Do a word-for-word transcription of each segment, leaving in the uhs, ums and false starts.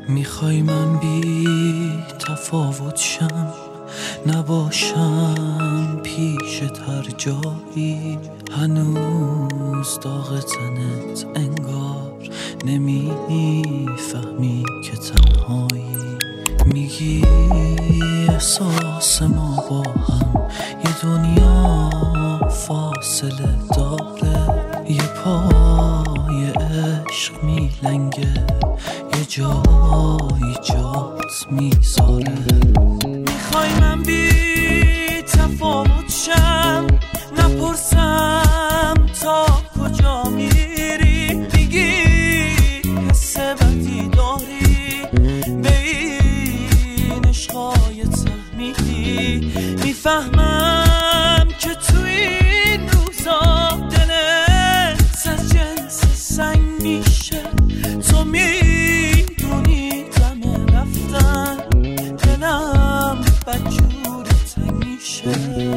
میخوای من بی تفاوت شم، نباشم پیشت هر جایی، هنوز داغ تنت انگار نمیفهمی که تنهایی. میگی احساس ما با هم یه دنیا فاصله داره، یه پای عشق میلنگه یه جایی جات میذاره. میخوای من بی تفاوت شم، نپرسم تا کجا میری، میگی حس بدی داری به این عشقای تحمیلی. میفهمم که تو این روزا دلت از جنس سنگ میشه، تو میدونی دم رفتن دلم بدجور تنگ میشه.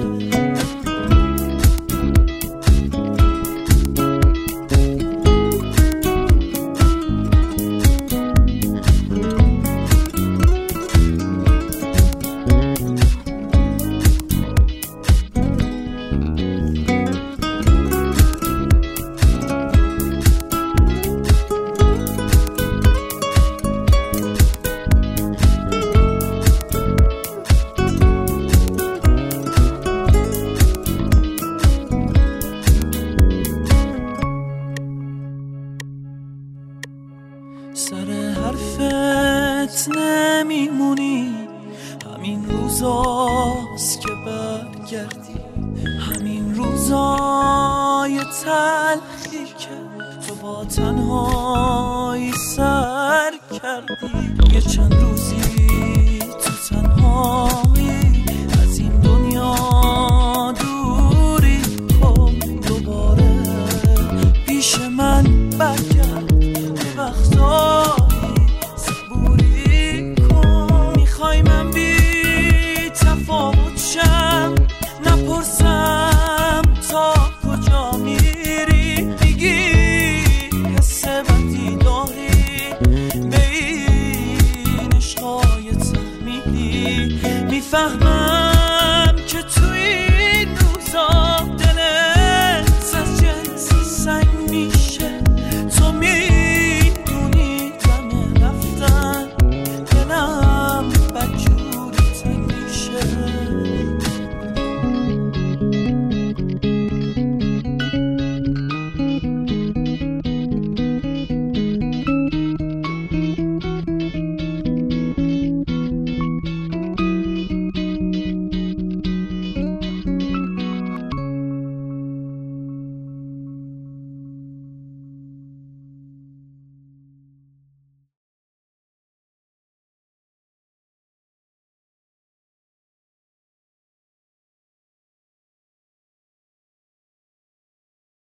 سر حرفت نمیمونی، همین روزاست که برگردی، همین روزای تلخی که تو با تنهایی سر کردی. یه چند روزی تو تنها